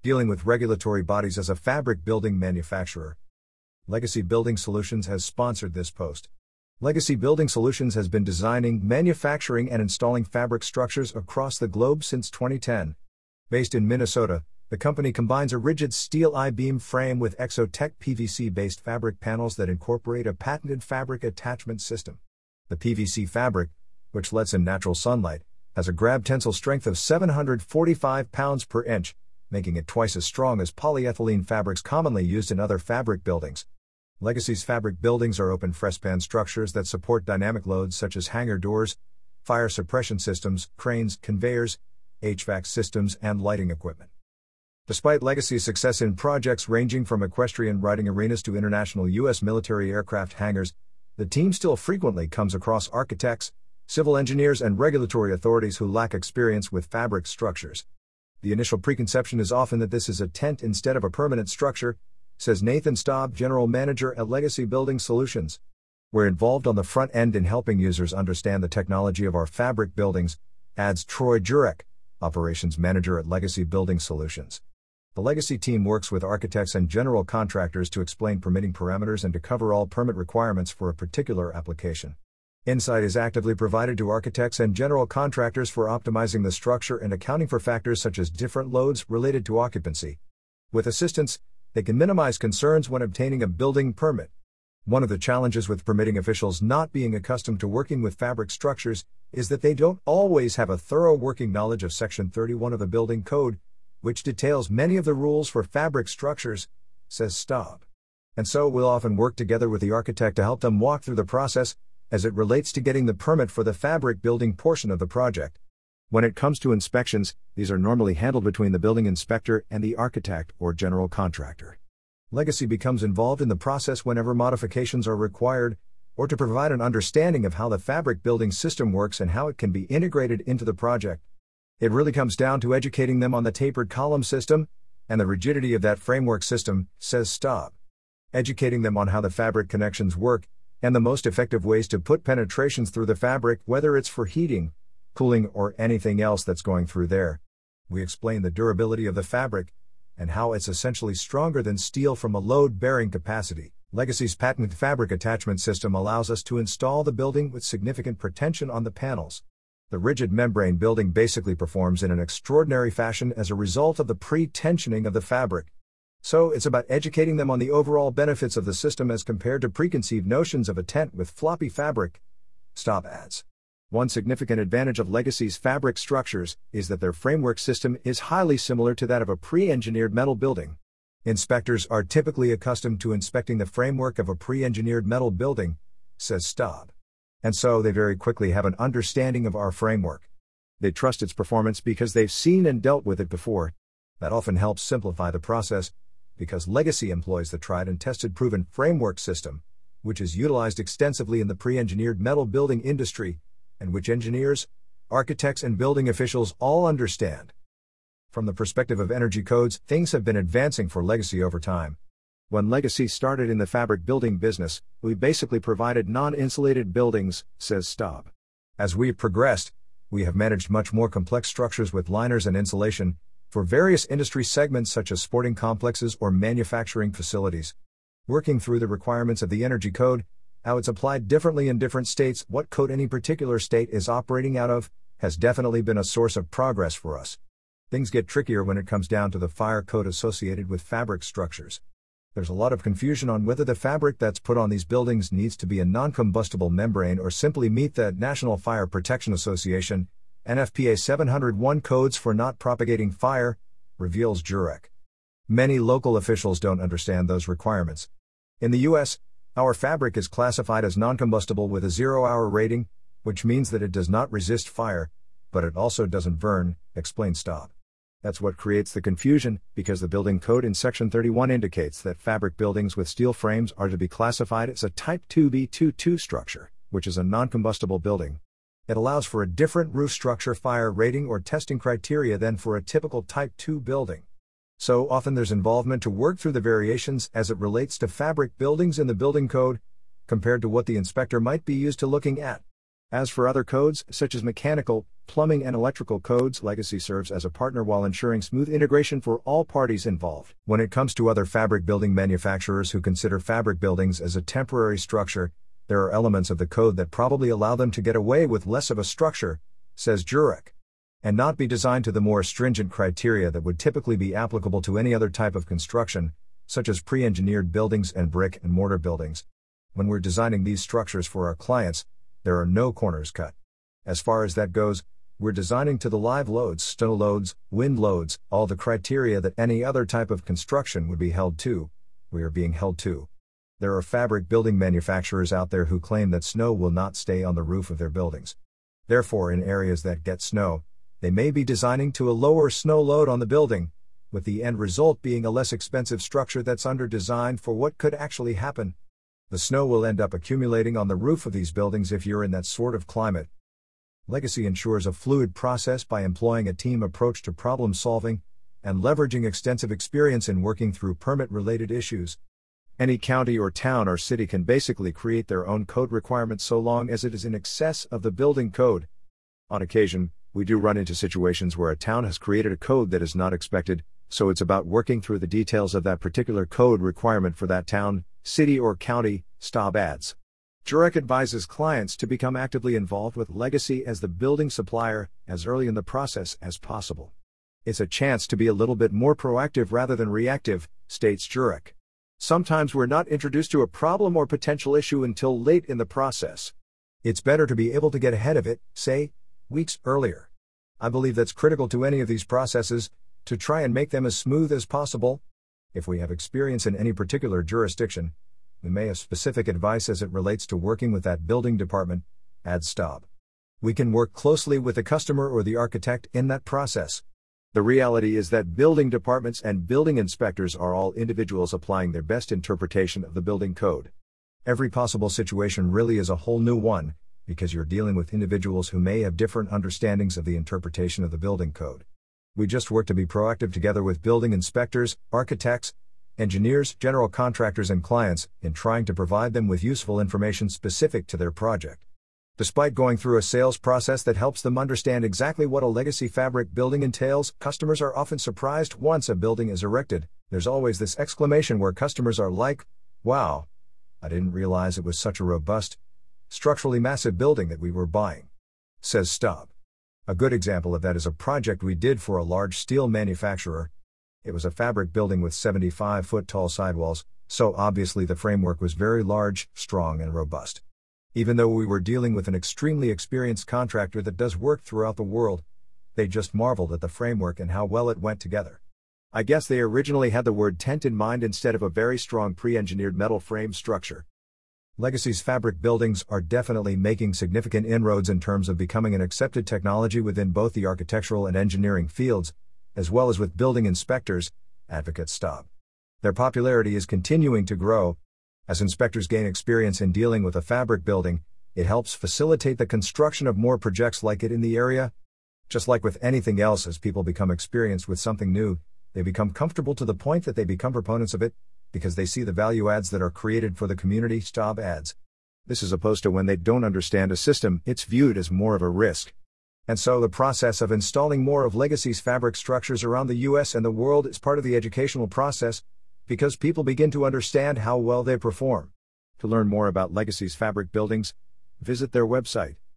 Dealing with regulatory bodies as a fabric building manufacturer. Legacy Building Solutions has sponsored this post. Legacy Building Solutions has been designing, manufacturing, and installing fabric structures across the globe since 2010. Based in Minnesota, the company combines a rigid steel I-beam frame with Exotech PVC-based fabric panels that incorporate a patented fabric attachment system. The PVC fabric, which lets in natural sunlight, has a grab tensile strength of 745 pounds per inch, making it twice as strong as polyethylene fabrics commonly used in other fabric buildings. Legacy's fabric buildings are open frespan structures that support dynamic loads such as hangar doors, fire suppression systems, cranes, conveyors, HVAC systems, and lighting equipment. Despite Legacy's success in projects ranging from equestrian riding arenas to international U.S. military aircraft hangars, the team still frequently comes across architects, civil engineers, and regulatory authorities who lack experience with fabric structures. The initial preconception is often that this is a tent instead of a permanent structure, says Nathan Staub, General Manager at Legacy Building Solutions. We're involved on the front end in helping users understand the technology of our fabric buildings, adds Troy Jurek, Operations Manager at Legacy Building Solutions. The Legacy team works with architects and general contractors to explain permitting parameters and to cover all permit requirements for a particular application. Insight is actively provided to architects and general contractors for optimizing the structure and accounting for factors such as different loads related to occupancy. With assistance, they can minimize concerns when obtaining a building permit. One of the challenges with permitting officials not being accustomed to working with fabric structures is that they don't always have a thorough working knowledge of Section 31 of the Building Code, which details many of the rules for fabric structures, says Staub. And so we'll often work together with the architect to help them walk through the process as it relates to getting the permit for the fabric building portion of the project. When it comes to inspections, these are normally handled between the building inspector and the architect or general contractor. Legacy becomes involved in the process whenever modifications are required, or to provide an understanding of how the fabric building system works and how it can be integrated into the project. It really comes down to educating them on the tapered column system and the rigidity of that framework system, says Staub. Educating them on how the fabric connections work and the most effective ways to put penetrations through the fabric, whether it's for heating, cooling, or anything else that's going through there. We explain the durability of the fabric and how it's essentially stronger than steel from a load-bearing capacity. Legacy's patented fabric attachment system allows us to install the building with significant pretension on the panels. The rigid membrane building basically performs in an extraordinary fashion as a result of the pre-tensioning of the fabric. So it's about educating them on the overall benefits of the system as compared to preconceived notions of a tent with floppy fabric, Staub adds. One significant advantage of Legacy's fabric structures is that their framework system is highly similar to that of a pre-engineered metal building. Inspectors are typically accustomed to inspecting the framework of a pre-engineered metal building, says Staub. And so they very quickly have an understanding of our framework. They trust its performance because they've seen and dealt with it before. That often helps simplify the process, because Legacy employs the tried and tested proven framework system, which is utilized extensively in the pre-engineered metal building industry, and which engineers, architects, and building officials all understand. From the perspective of energy codes, things have been advancing for Legacy over time. When Legacy started in the fabric building business, we basically provided non-insulated buildings, says Staub. As we've progressed, we have managed much more complex structures with liners and insulation for various industry segments such as sporting complexes or manufacturing facilities. Working through the requirements of the energy code, how it's applied differently in different states, what code any particular state is operating out of, has definitely been a source of progress for us. Things get trickier when it comes down to the fire code associated with fabric structures. There's a lot of confusion on whether the fabric that's put on these buildings needs to be a non-combustible membrane or simply meet the National Fire Protection Association, NFPA 701 codes for not propagating fire, reveals Jurek. Many local officials don't understand those requirements. In the U.S., our fabric is classified as non-combustible with a 0-hour rating, which means that it does not resist fire, but it also doesn't burn, explains Staub. That's what creates the confusion, because the building code in Section 31 indicates that fabric buildings with steel frames are to be classified as a Type 2B22 structure, which is a non-combustible building. It allows for a different roof structure fire rating or testing criteria than for a typical Type 2 building. So often there's involvement to work through the variations as it relates to fabric buildings in the building code, compared to what the inspector might be used to looking at. As for other codes, such as mechanical, plumbing, and electrical codes, Legacy serves as a partner while ensuring smooth integration for all parties involved. When it comes to other fabric building manufacturers who consider fabric buildings as a temporary structure, there are elements of the code that probably allow them to get away with less of a structure, says Jurek, and not be designed to the more stringent criteria that would typically be applicable to any other type of construction, such as pre-engineered buildings and brick and mortar buildings. When we're designing these structures for our clients, there are no corners cut. As far as that goes, we're designing to the live loads, snow loads, wind loads, all the criteria that any other type of construction would be held to, we are being held to. There are fabric building manufacturers out there who claim that snow will not stay on the roof of their buildings. Therefore, in areas that get snow, they may be designing to a lower snow load on the building, with the end result being a less expensive structure that's under-designed for what could actually happen. The snow will end up accumulating on the roof of these buildings if you're in that sort of climate. Legacy ensures a fluid process by employing a team approach to problem solving and leveraging extensive experience in working through permit-related issues. Any county or town or city can basically create their own code requirements so long as it is in excess of the building code. On occasion, we do run into situations where a town has created a code that is not expected, so it's about working through the details of that particular code requirement for that town, city or county, Staub adds. Jurek advises clients to become actively involved with Legacy as the building supplier as early in the process as possible. It's a chance to be a little bit more proactive rather than reactive, states Jurek. Sometimes we're not introduced to a problem or potential issue until late in the process. It's better to be able to get ahead of it, say, weeks earlier. I believe that's critical to any of these processes, to try and make them as smooth as possible. If we have experience in any particular jurisdiction, we may have specific advice as it relates to working with that building department, adds Staub. We can work closely with the customer or the architect in that process. The reality is that building departments and building inspectors are all individuals applying their best interpretation of the building code. Every possible situation really is a whole new one, because you're dealing with individuals who may have different understandings of the interpretation of the building code. We just work to be proactive together with building inspectors, architects, engineers, general contractors, and clients in trying to provide them with useful information specific to their project. Despite going through a sales process that helps them understand exactly what a Legacy fabric building entails, customers are often surprised once a building is erected. There's always this exclamation where customers are like, "Wow, I didn't realize it was such a robust, structurally massive building that we were buying," says Staub. A good example of that is a project we did for a large steel manufacturer. It was a fabric building with 75-foot tall sidewalls, so obviously the framework was very large, strong, and robust. Even though we were dealing with an extremely experienced contractor that does work throughout the world, they just marveled at the framework and how well it went together. I guess they originally had the word tent in mind instead of a very strong pre-engineered metal frame structure. Legacy's fabric buildings are definitely making significant inroads in terms of becoming an accepted technology within both the architectural and engineering fields, as well as with building inspectors, advocates Staub. Their popularity is continuing to grow. As inspectors gain experience in dealing with a fabric building, it helps facilitate the construction of more projects like it in the area. Just like with anything else, as people become experienced with something new, they become comfortable to the point that they become proponents of it, because they see the value adds that are created for the community, Staub adds. This is opposed to when they don't understand a system, it's viewed as more of a risk. And so the process of installing more of Legacy's fabric structures around the US and the world is part of the educational process, because people begin to understand how well they perform. To learn more about Legacy's fabric buildings, visit their website.